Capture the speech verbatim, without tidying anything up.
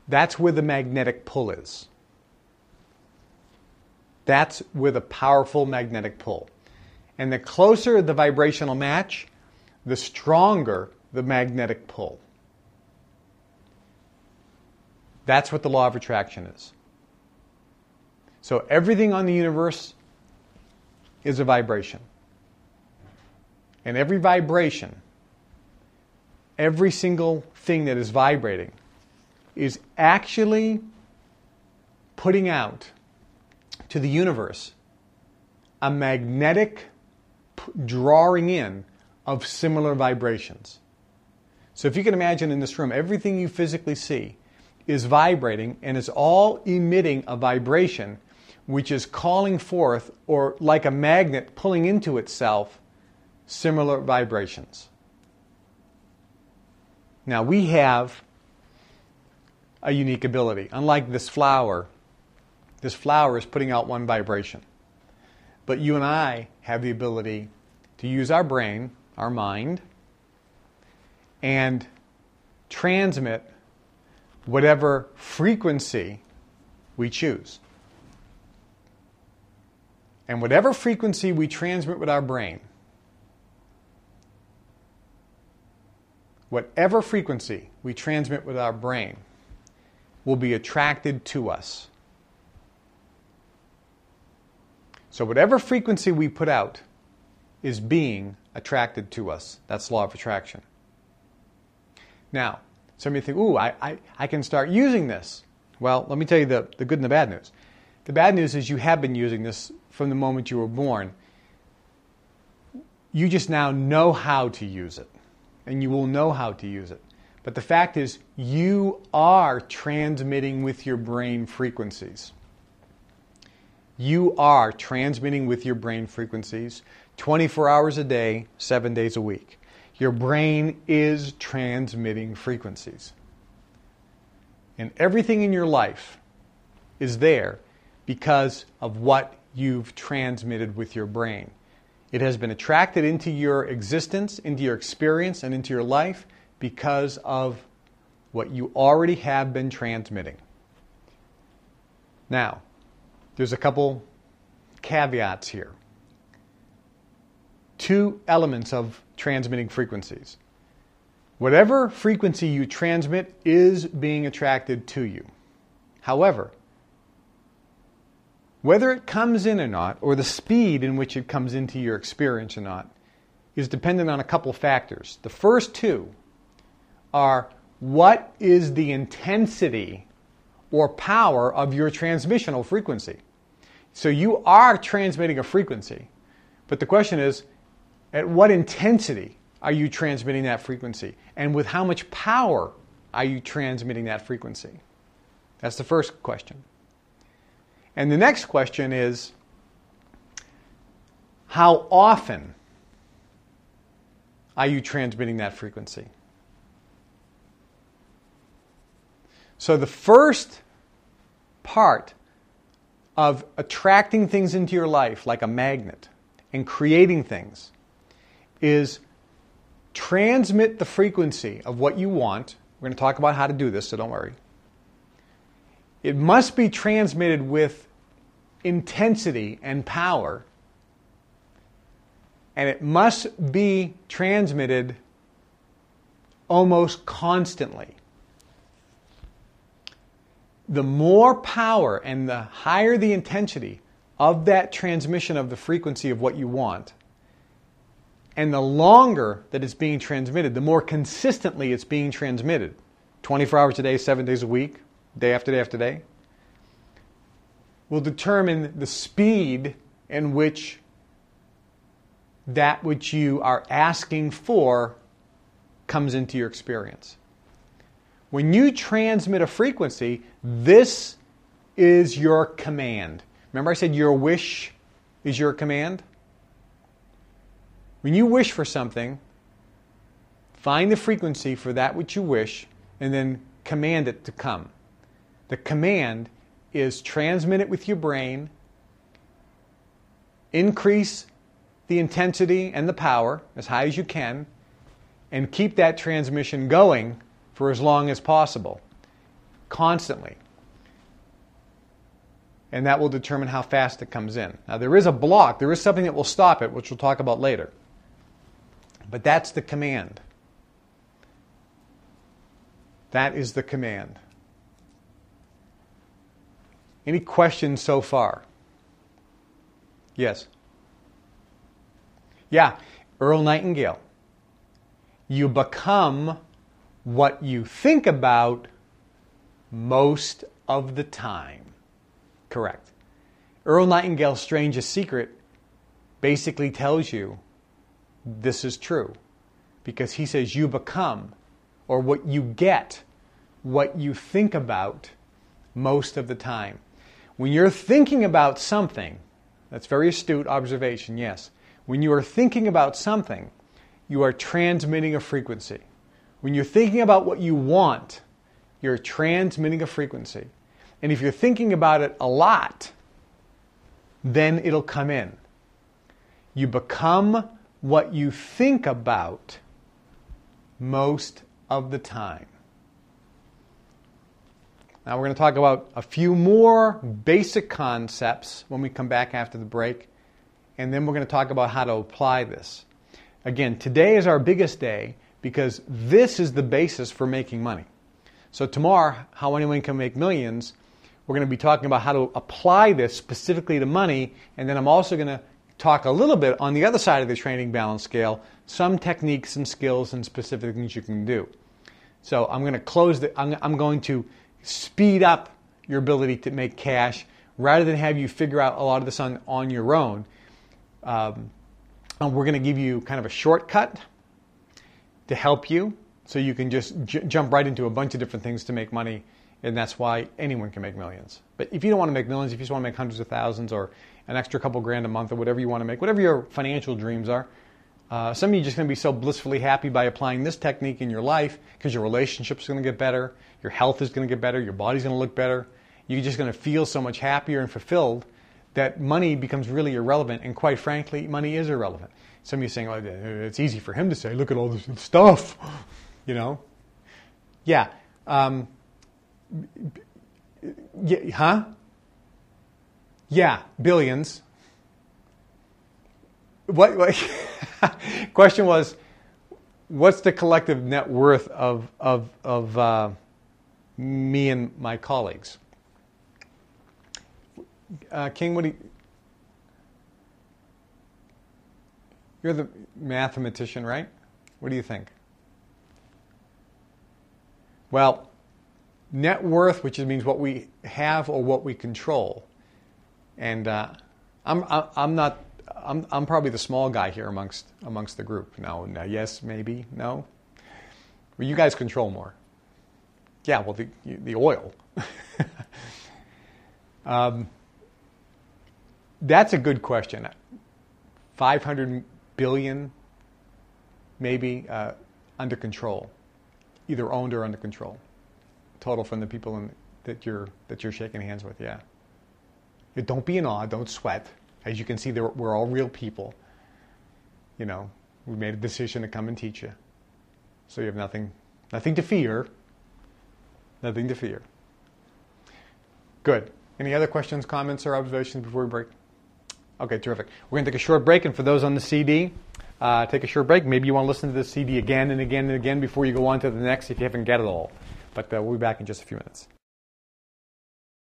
That's where the magnetic pull is. That's where the powerful magnetic pull. And the closer the vibrational match, the stronger the magnetic pull. That's what the law of attraction is. So everything on the universe is a vibration. And every vibration, every single thing that is vibrating, is actually putting out to the universe a magnetic drawing in of similar vibrations. So if you can imagine in this room, everything you physically see is vibrating and is all emitting a vibration which is calling forth, or like a magnet pulling into itself, similar vibrations. Now we have a unique ability. Unlike this flower, this flower is putting out one vibration. But you and I have the ability to use our brain, our mind, and transmit whatever frequency we choose. And whatever frequency we transmit with our brain, whatever frequency we transmit with our brain will be attracted to us. So whatever frequency we put out is being attracted to us. That's the law of attraction. Now, some of you think, ooh, I, I, I can start using this. Well, let me tell you the, the good and the bad news. The bad news is you have been using this from the moment you were born. You just now know how to use it. And you will know how to use it. But the fact is, you are transmitting with your brain frequencies. You are transmitting with your brain frequencies twenty-four hours a day, seven days a week. Your brain is transmitting frequencies. And everything in your life is there because of what you've transmitted with your brain. It has been attracted into your existence, into your experience, and into your life because of what you already have been transmitting. Now, there's a couple caveats here. Two elements of transmitting frequencies. Whatever frequency you transmit is being attracted to you. However, whether it comes in or not, or the speed in which it comes into your experience or not, is dependent on a couple factors. The first two are, what is the intensity or power of your transmissional frequency? So you are transmitting a frequency, but the question is, at what intensity are you transmitting that frequency? And with how much power are you transmitting that frequency? That's the first question. And the next question is, how often are you transmitting that frequency? So the first part of attracting things into your life like a magnet and creating things is transmit the frequency of what you want. We're going to talk about how to do this, so don't worry. It must be transmitted with intensity and power, and it must be transmitted almost constantly. The more power and the higher the intensity of that transmission of the frequency of what you want, and the longer that it's being transmitted, the more consistently it's being transmitted, twenty-four hours a day, seven days a week, day after day after day, will determine the speed in which that which you are asking for comes into your experience. When you transmit a frequency, this is your command. Remember I said your wish is your command? When you wish for something, find the frequency for that which you wish and then command it to come. The command is transmit it with your brain, increase the intensity and the power as high as you can, and keep that transmission going for as long as possible. constantly. And that will determine how fast it comes in. Now, there is a block. There is something that will stop it, which we'll talk about later. But that's the command. That is the command. Any questions so far? Yes? Yeah, Earl Nightingale. You become what you think about most of the time. Correct. Earl Nightingale's Strangest Secret basically tells you this is true. Because he says you become, or what you get, what you think about most of the time. When you're thinking about something, that's very astute observation, yes. When you are thinking about something, you are transmitting a frequency. When you're thinking about what you want, you're transmitting a frequency. And if you're thinking about it a lot, then it'll come in. You become what you think about most of the time. Now we're going to talk about a few more basic concepts when we come back after the break, and then we're going to talk about how to apply this. Again, today is our biggest day because this is the basis for making money. So tomorrow, How Anyone Can Make Millions, we're going to be talking about how to apply this specifically to money, and then I'm also going to talk a little bit on the other side of the training balance scale, some techniques and skills and specific things you can do. So I'm going to close the, I'm, I'm going to speed up your ability to make cash rather than have you figure out a lot of this on, on your own. Um, and we're going to give you kind of a shortcut to help you so you can just j- jump right into a bunch of different things to make money, and that's why anyone can make millions. But if you don't want to make millions, if you just want to make hundreds of thousands or an extra couple grand a month or whatever you want to make, whatever your financial dreams are, uh, some of you are just going to be so blissfully happy by applying this technique in your life because your relationship's going to get better, your health is going to get better, your body's going to look better. You're just going to feel so much happier and fulfilled that money becomes really irrelevant, and quite frankly, money is irrelevant. Some of you are saying, oh, it's easy for him to say, look at all this stuff, you know? Yeah. Um, yeah. Huh? Yeah, billions. What, what question was, what's the collective net worth of, of, of uh, me and my colleagues? Uh, King, what do you... You're the mathematician, right? What do you think? Well, net worth, which means what we have or what we control. And uh, I'm I'm not I'm I'm probably the small guy here amongst amongst the group. No, no, yes, maybe, no. Well, you guys control more. Yeah, well, the the oil. um, that's a good question. Five hundred billion, maybe, uh, under control, either owned or under control. Total from the people in, that you're that you're shaking hands with. Yeah. Don't be in awe. Don't sweat. As you can see, we're all real people. You know, we made a decision to come and teach you, so you have nothing, nothing to fear. Nothing to fear. Good. Any other questions, comments, or observations before we break? Okay, terrific. We're going to take a short break, and for those on the C D, uh, take a short break. Maybe you want to listen to the C D again and again and again before you go on to the next if you haven't got it all. But uh, we'll be back in just a few minutes.